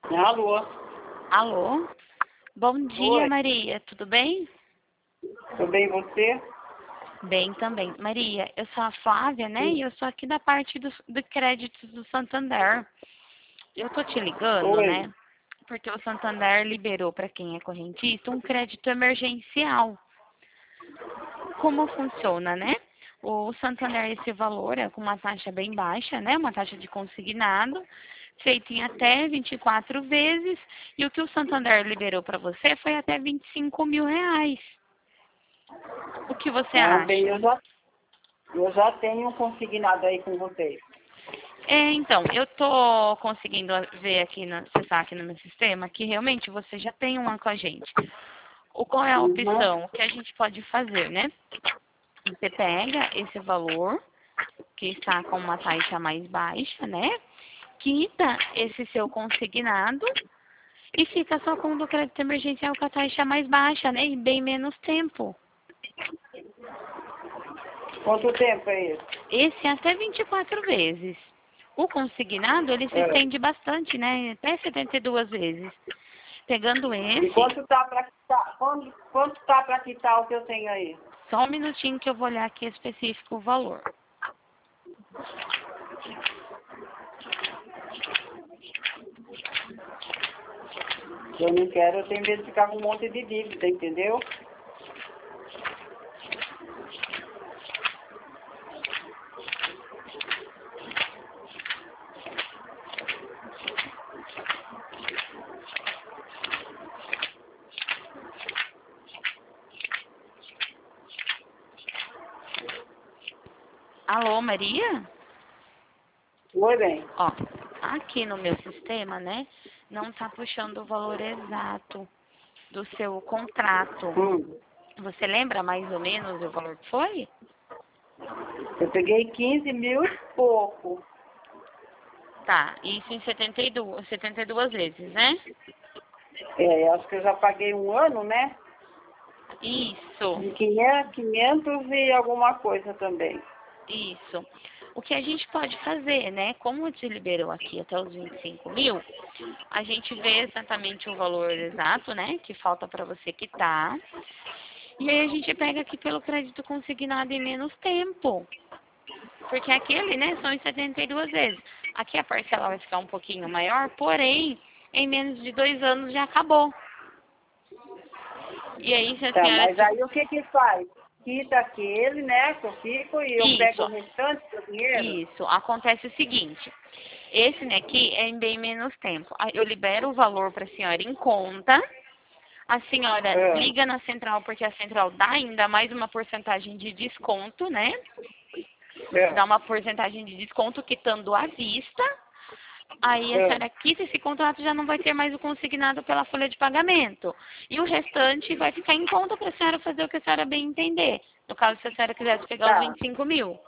Alô? Alô? Bom dia, Oi, Maria. Tudo bem? tudo bem você? Bem também. Maria, eu sou a Flávia, né? E Sim. eu sou aqui da parte do créditos do Santander. Eu tô te ligando, Oi. né? Porque o Santander liberou para quem é correntista um crédito emergencial. Como funciona, né? O Santander, esse valor é com uma taxa bem baixa, né? Uma taxa de consignado, feito em até 24 vezes. E o que o Santander liberou para você foi até 25 mil reais. O que você Ah, bem, acha? eu já tenho um consignado aí com vocês. Então, eu tô conseguindo ver aqui, acessar aqui no meu sistema, que realmente você já tem uma com a gente. Qual é a Uhum. opção? O que a gente pode fazer, né? Você pega esse valor, que está com uma taxa mais baixa, né? Quita esse seu consignado e fica só com o do crédito emergencial com a taxa mais baixa, né? E bem menos tempo. Quanto tempo é isso? Esse é até 24 vezes. O consignado, ele se É. estende bastante, né? Até 72 vezes. Pegando E esse, quanto tá para quitar? Quanto tá para quitar o que eu tenho aí? só um minutinho que eu vou olhar aqui específico o valor. Eu não quero, eu tenho medo de ficar com um monte de dívida, entendeu? Alô, Maria? Oi, bem. Ó, aqui no meu sistema, né? Não tá puxando o valor exato do seu contrato. Hum. Você lembra mais ou menos o valor que foi? Eu peguei 15 mil e pouco. Tá, isso em 72 vezes, né? É, acho que eu já paguei um ano, né? Isso, De 500 e alguma coisa também. isso. O que a gente pode fazer, né? Como te liberou aqui até os 25 mil, a gente vê exatamente o valor exato, né? Que falta para você quitar. E aí a gente pega aqui pelo crédito consignado em menos tempo. Porque aquele, né, são em 72 vezes. Aqui a parcela vai ficar um pouquinho maior, porém, em menos de 2 anos já acabou. E aí, se a Tá, senhora... mas aí o que que faz? Quita aquele, né, que eu fico e eu pego Isso, o restante do dinheiro? isso. Acontece o seguinte. Esse né, aqui é em bem menos tempo. Aí eu libero o valor para a senhora em conta. A senhora Ah, liga na central, porque a central dá ainda mais uma porcentagem de desconto, né? ah, Dá uma porcentagem de desconto quitando à vista. Aí a ah. senhora quita esse contrato, já não vai ter mais o consignado pela folha de pagamento. E o restante vai ficar em conta para a senhora fazer o que a senhora bem entender. No caso, se a senhora quisesse pegar os Tá. 25 mil.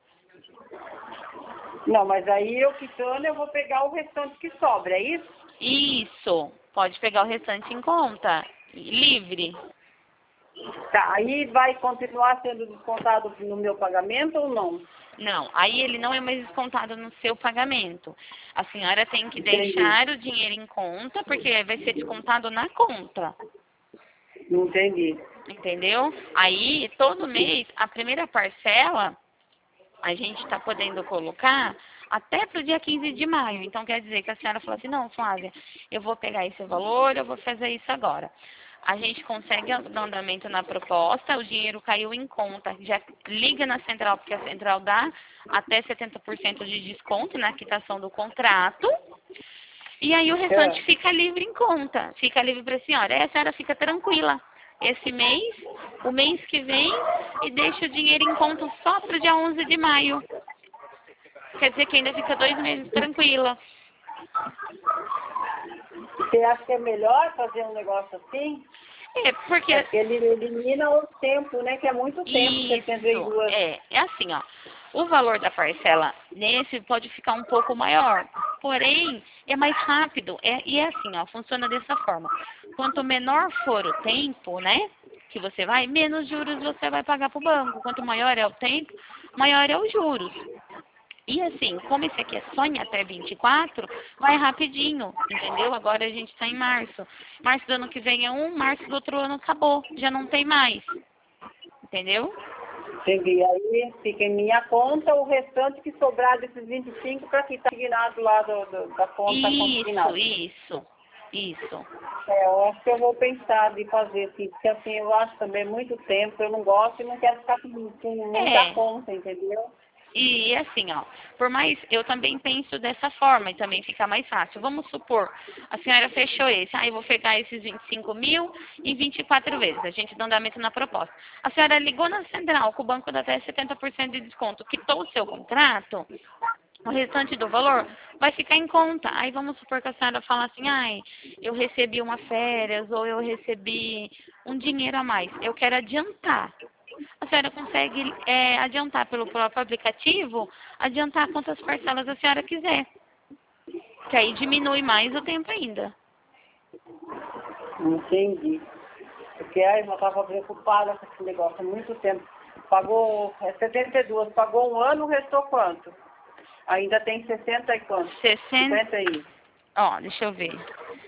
Não, mas aí eu quitando, eu vou pegar o restante que sobra, é isso? Isso. Pode pegar o restante em conta. Livre. Tá, aí vai continuar sendo descontado no meu pagamento ou não? Não, aí ele não é mais descontado no seu pagamento. A senhora tem que Entendi, deixar o dinheiro em conta, porque vai ser descontado na conta. não entendi. Entendeu? Aí, todo mês, a primeira parcela, a gente está podendo colocar até para o dia 15 de maio. Então, quer dizer que a senhora falou assim, não, Flávia, eu vou pegar esse valor, eu vou fazer isso agora. A gente consegue dar andamento na proposta, o dinheiro caiu em conta, já liga na central, porque a central dá até 70% de desconto na quitação do contrato, e aí o É. restante fica livre em conta, fica livre para a senhora. Aí a senhora fica tranquila esse mês, o mês que vem, e deixa o dinheiro em conta só para o dia 11 de maio. Quer dizer que ainda fica 2 meses tranquila. Você acha que é melhor fazer um negócio assim? É, porque É porque ele elimina o tempo, né? Que é muito tempo, isso, 72. é assim, ó. O valor da parcela nesse pode ficar um pouco maior, porém é mais rápido. E é assim, ó, funciona dessa forma. Quanto menor for o tempo, né, que você vai, menos juros você vai pagar para o banco. Quanto maior é o tempo, maior é os juros. E assim, como esse aqui é só em até 24, vai rapidinho, entendeu? Agora a gente está em março. Março do ano que vem é 1, março do outro ano acabou, já não tem mais. Entendeu? Entendi. Aí fica em minha conta, o restante que sobrar desses 25 para que está consignado lá da conta consignada. Isso. Eu acho que eu vou pensar de fazer assim, porque assim, eu acho também muito tempo, eu não gosto e não quero ficar com muita conta, entendeu? E assim, ó, por mais, eu também penso dessa forma e também fica mais fácil. Vamos supor, a senhora fechou esse, eu vou pegar esses 25 mil em 24 vezes, a gente dá andamento na proposta. A senhora ligou na central, com o banco dá até 70% de desconto, quitou o seu contrato, o restante do valor vai ficar em conta. Aí vamos supor que a senhora fala assim, eu recebi uma férias ou eu recebi um dinheiro a mais, eu quero adiantar. A senhora consegue adiantar pelo próprio aplicativo, adiantar quantas parcelas a senhora quiser. Que aí diminui mais o tempo ainda. Entendi. Porque aí eu estava preocupada com esse negócio há muito tempo. Pagou 72, pagou um ano, restou quanto? Ainda tem 60 e quanto? 50 aí. Ó, deixa eu ver.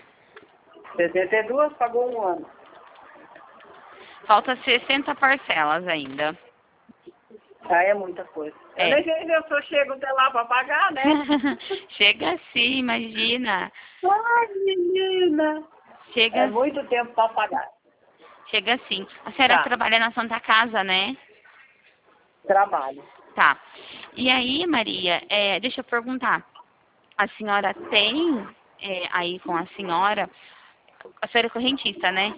62, pagou um ano. Falta 60 parcelas ainda. É muita coisa. Eu nem sei se eu só chego até lá para pagar, né? Chega sim, imagina. Ai, menina. É muito tempo para pagar. Chega sim. A senhora trabalha na Santa Casa, né? Trabalho. Tá. E aí, Maria, deixa eu perguntar. A senhora tem aí com a senhora é correntista, né?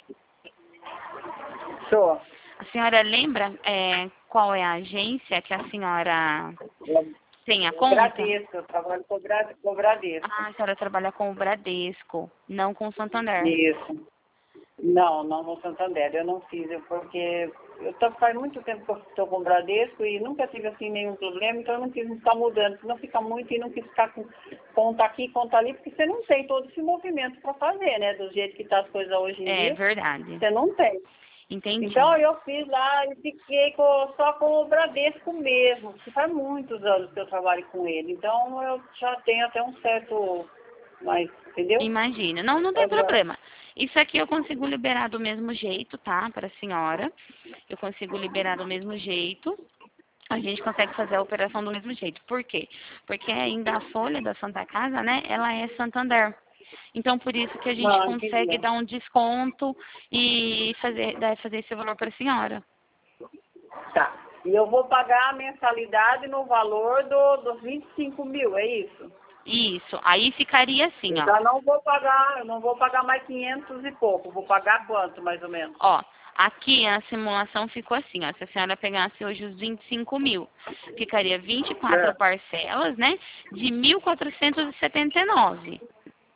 Sou. A senhora lembra qual é a agência que a senhora tem a conta? Bradesco, eu trabalho com o Bradesco. Ah, a senhora trabalha com o Bradesco, não com o Santander. Isso. Não com o Santander. Eu não fiz, porque faz muito tempo que eu estou com o Bradesco e nunca tive assim nenhum problema, então eu não quis ficar mudando, senão fica muito e não quis ficar com conta aqui, conta ali, porque você não tem todo esse movimento para fazer, né? Do jeito que tá as coisas hoje em dia. É verdade. Você não tem. Entendi. Então eu fiz lá e fiquei só com o Bradesco mesmo, que faz muitos anos que eu trabalho com ele. Então eu já tenho até um certo, mas, entendeu? Imagina. Não tem problema. Isso aqui eu consigo liberar do mesmo jeito, tá? Para a senhora. Eu consigo liberar do mesmo jeito. A gente consegue fazer a operação do mesmo jeito. Por quê? Porque ainda a folha da Santa Casa, né? Ela é Santander. Então, por isso que a gente consegue dar um desconto e fazer esse valor para a senhora. Tá. E eu vou pagar a mensalidade no valor dos 25 mil, é isso? Isso. Aí ficaria assim, ó. Eu não vou pagar mais 500 e pouco. Vou pagar quanto, mais ou menos? Ó, aqui a simulação ficou assim, ó. Se a senhora pegasse hoje os 25 mil, ficaria 24 parcelas, né? De 1.479.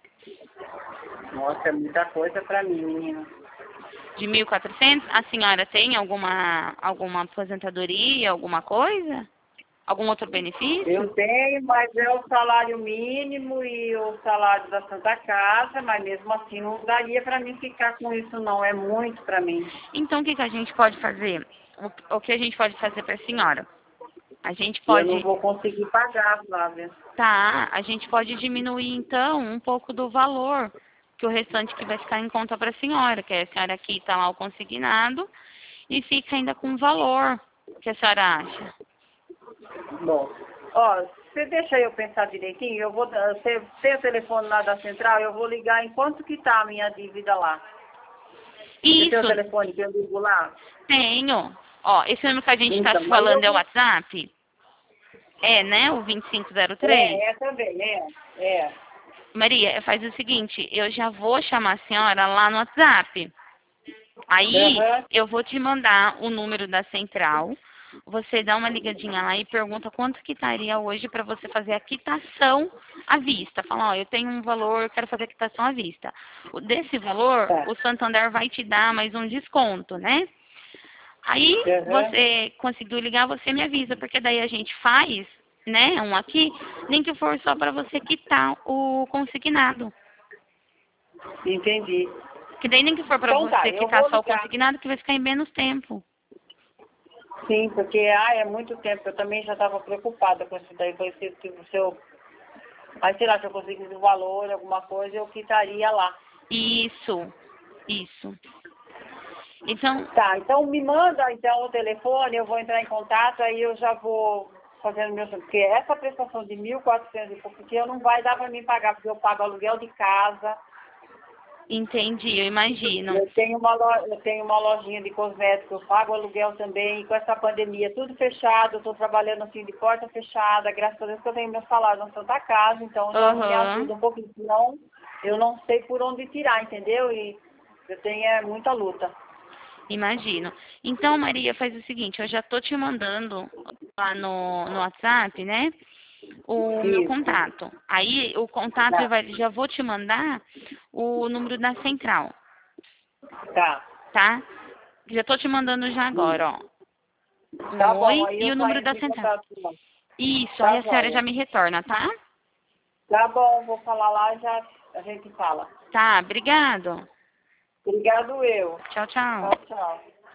Nossa, é muita coisa para mim, menina. De 1.400? A senhora tem alguma aposentadoria, alguma coisa? Algum outro benefício? Eu tenho, mas é o salário mínimo e o salário da Santa Casa, mas mesmo assim não daria para mim ficar com isso não, é muito para mim. Então o que a gente pode fazer? O que a gente pode fazer para a senhora? A gente pode... Eu não vou conseguir pagar, Flávia. Tá, a gente pode diminuir então um pouco do valor, que o restante que vai ficar em conta para a senhora, que a senhora aqui está lá o consignado, e fica ainda com valor. O que a senhora acha? Bom, ó, você deixa eu pensar direitinho, você tem o telefone lá da central, eu vou ligar enquanto que tá a minha dívida lá. Isso. Você tem o telefone que eu ligo lá? Tenho. Ó, esse número que a gente está falando é o WhatsApp? É, né? O 2503? É também, é. Maria, faz o seguinte, eu já vou chamar a senhora lá no WhatsApp. Aí, eu vou te mandar o número da central. Você dá uma ligadinha lá e pergunta quanto que estaria hoje para você fazer a quitação à vista. Fala, ó, eu tenho um valor, eu quero fazer a quitação à vista. Desse valor, o Santander vai te dar mais um desconto, né? Aí, você conseguiu ligar, você me avisa, porque daí a gente faz, né, um aqui, nem que for só para você quitar o consignado. Entendi. Que daí nem que for para você quitar só o consignado, que vai ficar em menos tempo. Sim, porque é muito tempo. Eu também já estava preocupada com isso daí. Falei, se eu, aí sei lá, se eu conseguisse o valor, alguma coisa, eu quitaria lá. Isso, isso. Então, Tá, então me manda então o telefone, eu vou entrar em contato, aí eu já vou fazendo meu... Porque essa prestação de 1.400 e pouco, que eu não vai dar para mim pagar, porque eu pago aluguel de casa. entendi, eu imagino. Eu tenho uma lojinha de cosméticos, eu pago aluguel também, e com essa pandemia tudo fechado, eu estou trabalhando assim de porta fechada, graças a Deus que eu tenho meu salário na Santa Casa, então já me Aham, ajuda um pouquinho, senão eu não sei por onde tirar, entendeu? E eu tenho muita luta. imagino. Então, Maria, faz o seguinte, eu já tô te mandando lá no WhatsApp, né? O meu Isso, contato. Aí o contato tá, já vou te mandar o número da central, tá. tá? Já tô te mandando já agora, ó. Tá Um bom, oi aí e eu o só número da entro em central. contato com você. Isso, aí Tá a senhora já joia. me retorna, tá? Tá bom, vou falar lá e já a gente fala. Tá, obrigado. Obrigado eu. Tchau, tchau. Tchau, tchau.